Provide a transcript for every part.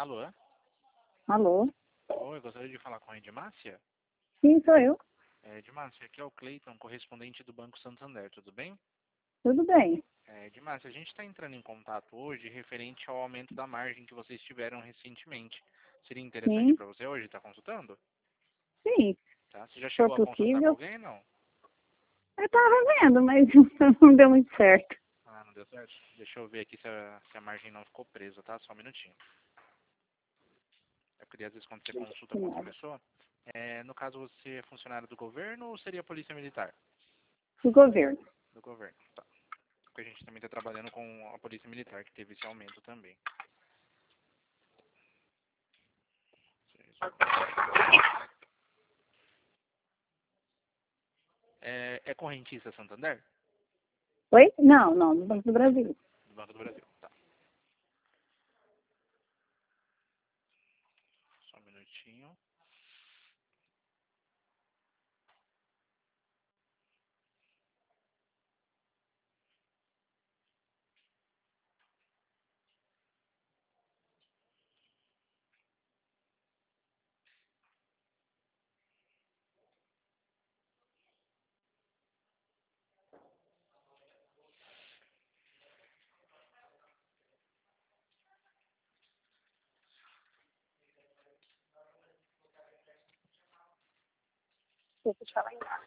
Alô? Alô? Oi, gostaria de falar com a Edmácia? Sim, sou eu. Edmácia, aqui é o Cleiton, correspondente do Banco Santander, tudo bem? Tudo bem. Edmácia, a gente está entrando em contato hoje referente ao aumento da margem que vocês tiveram recentemente. Seria interessante Sim, para você hoje estar consultando? sim, Tá? Você já se for chegou a consultar com possível. alguém, não? Eu tava vendo, mas não deu muito certo. Ah, não deu certo? Deixa eu ver aqui se a margem não ficou presa, tá? Só um minutinho. Eu queria, às vezes, quando você consulta com outra Nada. pessoa, no caso você é funcionário do governo ou seria polícia militar? Do governo. Do governo, tá. Porque a gente também está trabalhando com a polícia militar, que teve esse aumento também. É correntista Santander? Oi? Não, não, do Banco do Brasil. Do Banco do Brasil, tá. Só um minutinho. Deixa eu te falar embaixo.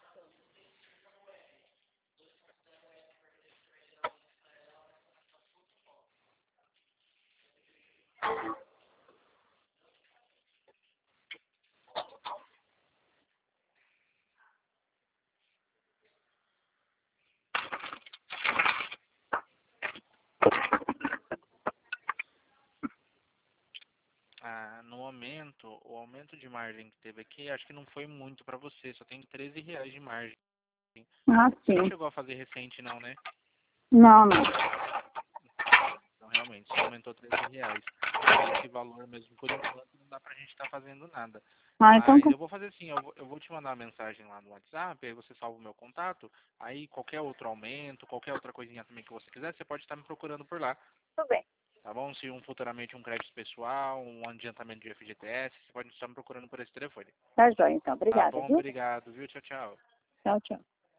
No momento, o aumento de margem que teve aqui, acho que não foi muito para você, só tem R$ 13 de margem. Ah, Você não sim. chegou a fazer recente não, né? Não, não. Então realmente, só aumentou R$ 13. Esse valor mesmo, por enquanto, não dá pra gente estar fazendo nada. Ah, então Mas tá. eu vou fazer assim, eu vou te mandar uma mensagem lá no WhatsApp, aí você salva o meu contato, aí qualquer outro aumento, qualquer outra coisinha também que você quiser, você pode estar me procurando por lá. Tudo bem. Tá bom? Se futuramente um crédito pessoal, um adiantamento de FGTS, você pode estar me procurando por esse telefone. Tá jóia, então. Tá Obrigada, bom? viu? Obrigado, viu? Tchau, tchau. Tchau, tchau.